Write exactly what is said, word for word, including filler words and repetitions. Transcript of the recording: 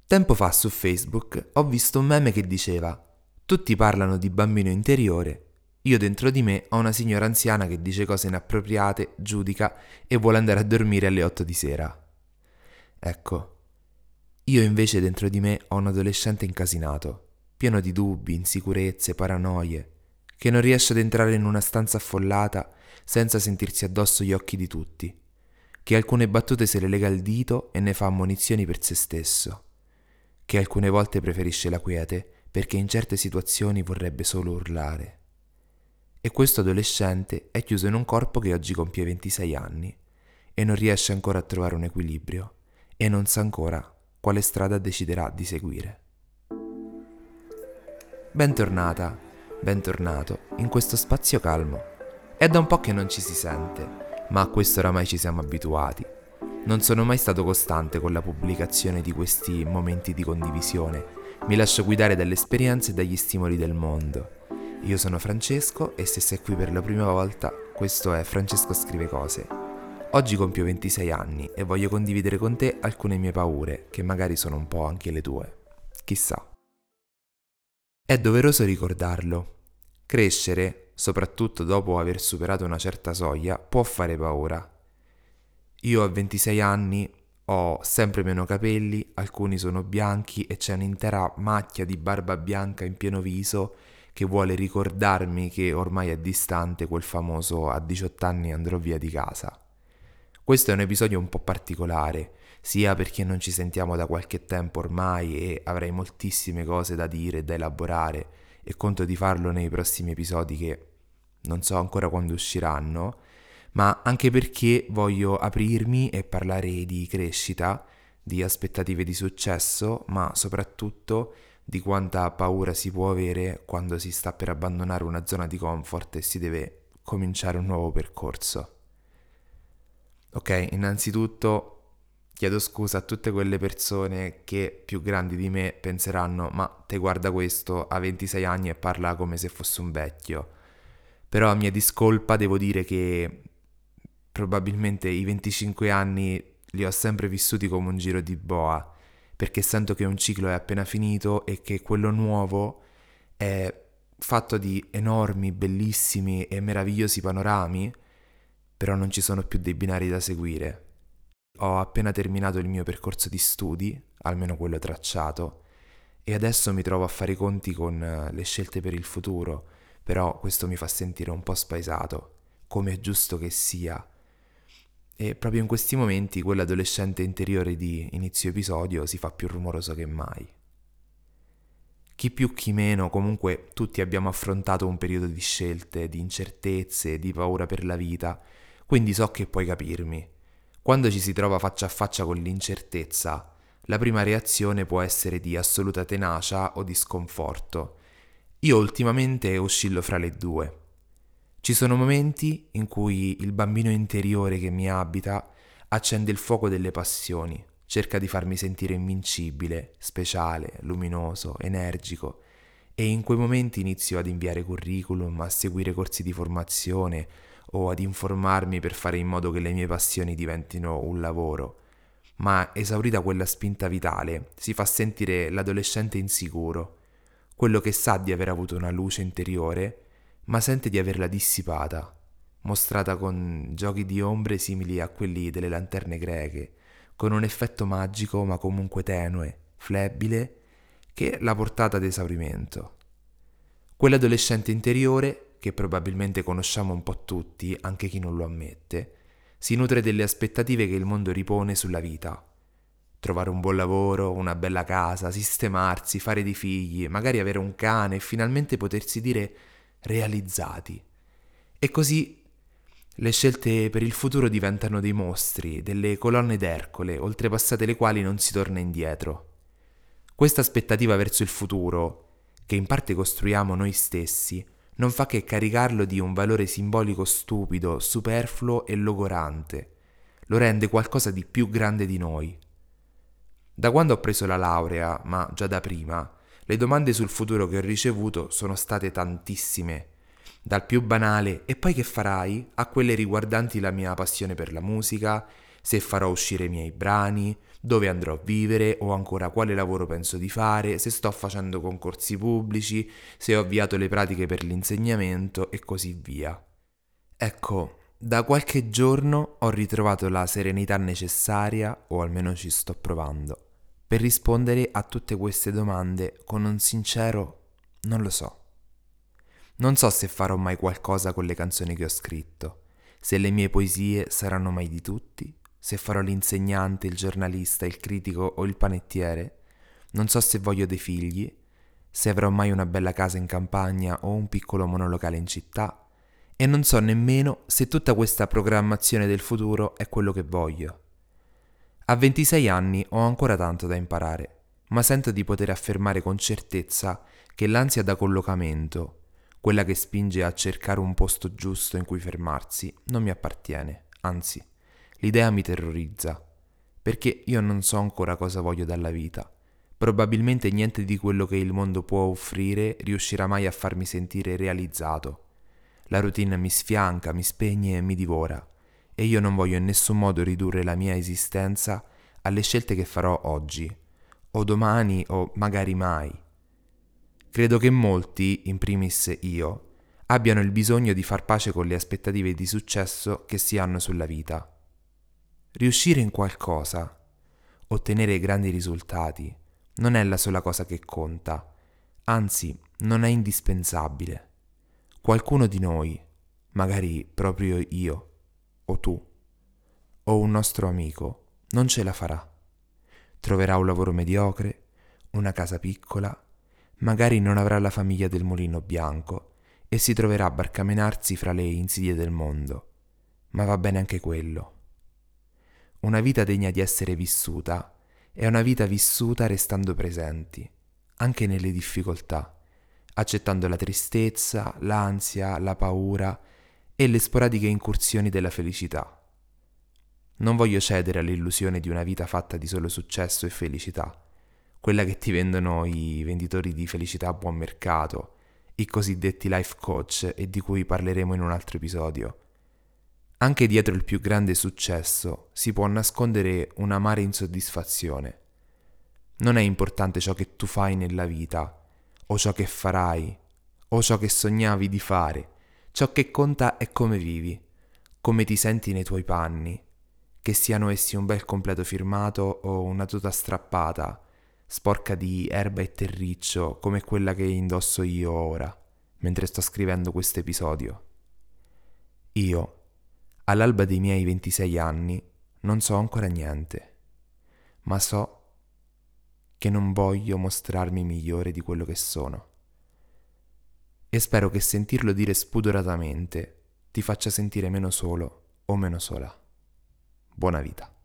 Tempo fa su Facebook ho visto un meme che diceva: tutti parlano di bambino interiore, io dentro di me ho una signora anziana che dice cose inappropriate, giudica e vuole andare a dormire alle otto di sera. Ecco, io invece dentro di me ho un adolescente incasinato, pieno di dubbi, insicurezze, paranoie, che non riesce ad entrare in una stanza affollata senza sentirsi addosso gli occhi di tutti, che alcune battute se le lega al dito e ne fa ammonizioni per se stesso, che alcune volte preferisce la quiete perché in certe situazioni vorrebbe solo urlare. E questo adolescente è chiuso in un corpo che oggi compie ventisei anni e non riesce ancora a trovare un equilibrio e non sa ancora quale strada deciderà di seguire. Bentornata, bentornato in questo spazio calmo. È da un po' che non ci si sente, ma a questo oramai ci siamo abituati. Non sono mai stato costante con la pubblicazione di questi momenti di condivisione. Mi lascio guidare dalle esperienze e dagli stimoli del mondo. Io sono Francesco e se sei qui per la prima volta, questo è Francesco Scrive Cose. Oggi compio ventisei anni e voglio condividere con te alcune mie paure, che magari sono un po' anche le tue. Chissà. È doveroso ricordarlo. Crescere, soprattutto dopo aver superato una certa soglia, può fare paura. Io a ventisei anni ho sempre meno capelli, alcuni sono bianchi e c'è un'intera macchia di barba bianca in pieno viso che vuole ricordarmi che ormai è distante quel famoso a diciotto anni andrò via di casa. Questo è un episodio un po' particolare, sia perché non ci sentiamo da qualche tempo ormai e avrei moltissime cose da dire e da elaborare e conto di farlo nei prossimi episodi che non so ancora quando usciranno, ma anche perché voglio aprirmi e parlare di crescita, di aspettative di successo, ma soprattutto di quanta paura si può avere quando si sta per abbandonare una zona di comfort e si deve cominciare un nuovo percorso. Ok, innanzitutto chiedo scusa a tutte quelle persone che più grandi di me penseranno: ma te guarda questo, ha ventisei anni e parla come se fosse un vecchio. Però a mia discolpa devo dire che probabilmente i venticinque anni li ho sempre vissuti come un giro di boa, perché sento che un ciclo è appena finito e che quello nuovo è fatto di enormi, bellissimi e meravigliosi panorami, però non ci sono più dei binari da seguire. Ho appena terminato il mio percorso di studi, almeno quello tracciato, e adesso mi trovo a fare i conti con le scelte per il futuro, però questo mi fa sentire un po' spaesato, come è giusto che sia. E proprio in questi momenti quell'adolescente interiore di inizio episodio si fa più rumoroso che mai. Chi più chi meno, comunque tutti abbiamo affrontato un periodo di scelte, di incertezze, di paura per la vita, quindi so che puoi capirmi. Quando ci si trova faccia a faccia con l'incertezza, la prima reazione può essere di assoluta tenacia o di sconforto. Io ultimamente oscillo fra le due. Ci sono momenti in cui il bambino interiore che mi abita accende il fuoco delle passioni, cerca di farmi sentire invincibile, speciale, luminoso, energico, e in quei momenti inizio ad inviare curriculum, a seguire corsi di formazione o ad informarmi per fare in modo che le mie passioni diventino un lavoro. Ma esaurita quella spinta vitale, si fa sentire l'adolescente insicuro, quello che sa di aver avuto una luce interiore, ma sente di averla dissipata, mostrata con giochi di ombre simili a quelli delle lanterne greche, con un effetto magico ma comunque tenue, flebile, che l'ha portata ad esaurimento. Quell'adolescente interiore, che probabilmente conosciamo un po' tutti, anche chi non lo ammette, si nutre delle aspettative che il mondo ripone sulla vita. Trovare un buon lavoro, una bella casa, sistemarsi, fare dei figli, magari avere un cane e finalmente potersi dire realizzati. E così le scelte per il futuro diventano dei mostri, delle colonne d'Ercole, oltrepassate le quali non si torna indietro. Questa aspettativa verso il futuro, che in parte costruiamo noi stessi, non fa che caricarlo di un valore simbolico stupido, superfluo e logorante. Lo rende qualcosa di più grande di noi. Da quando ho preso la laurea, ma già da prima, le domande sul futuro che ho ricevuto sono state tantissime, dal più banale "e poi che farai?" a quelle riguardanti la mia passione per la musica, se farò uscire i miei brani, dove andrò a vivere o ancora quale lavoro penso di fare, se sto facendo concorsi pubblici, se ho avviato le pratiche per l'insegnamento e così via. Ecco, da qualche giorno ho ritrovato la serenità necessaria, o almeno ci sto provando, per rispondere a tutte queste domande con un sincero non lo so. Non so se farò mai qualcosa con le canzoni che ho scritto, se le mie poesie saranno mai di tutti, se farò l'insegnante, il giornalista, il critico o il panettiere. Non so se voglio dei figli, se avrò mai una bella casa in campagna o un piccolo monolocale in città, e non so nemmeno se tutta questa programmazione del futuro è quello che voglio. A ventisei anni ho ancora tanto da imparare, ma sento di poter affermare con certezza che l'ansia da collocamento, quella che spinge a cercare un posto giusto in cui fermarsi, non mi appartiene, anzi, l'idea mi terrorizza, perché io non so ancora cosa voglio dalla vita. Probabilmente niente di quello che il mondo può offrire riuscirà mai a farmi sentire realizzato. La routine mi sfianca, mi spegne e mi divora, e io non voglio in nessun modo ridurre la mia esistenza alle scelte che farò oggi, o domani, o magari mai. Credo che molti, in primis io, abbiano il bisogno di far pace con le aspettative di successo che si hanno sulla vita. Riuscire in qualcosa, ottenere grandi risultati, non è la sola cosa che conta, anzi, non è indispensabile. Qualcuno di noi, magari proprio io, o tu, o un nostro amico, non ce la farà. Troverà un lavoro mediocre, una casa piccola, magari non avrà la famiglia del mulino bianco e si troverà a barcamenarsi fra le insidie del mondo. Ma va bene anche quello. Una vita degna di essere vissuta è una vita vissuta restando presenti, anche nelle difficoltà, accettando la tristezza, l'ansia, la paura e le sporadiche incursioni della felicità. Non voglio cedere all'illusione di una vita fatta di solo successo e felicità, quella che ti vendono i venditori di felicità a buon mercato, i cosiddetti life coach, e di cui parleremo in un altro episodio. Anche dietro il più grande successo si può nascondere un'amara insoddisfazione. Non è importante ciò che tu fai nella vita, o ciò che farai, o ciò che sognavi di fare. Ciò che conta è come vivi, come ti senti nei tuoi panni, che siano essi un bel completo firmato o una tuta strappata, sporca di erba e terriccio come quella che indosso io ora, mentre sto scrivendo questo episodio. Io, all'alba dei miei ventisei anni, non so ancora niente, ma so che non voglio mostrarmi migliore di quello che sono. E spero che sentirlo dire spudoratamente ti faccia sentire meno solo o meno sola. Buona vita.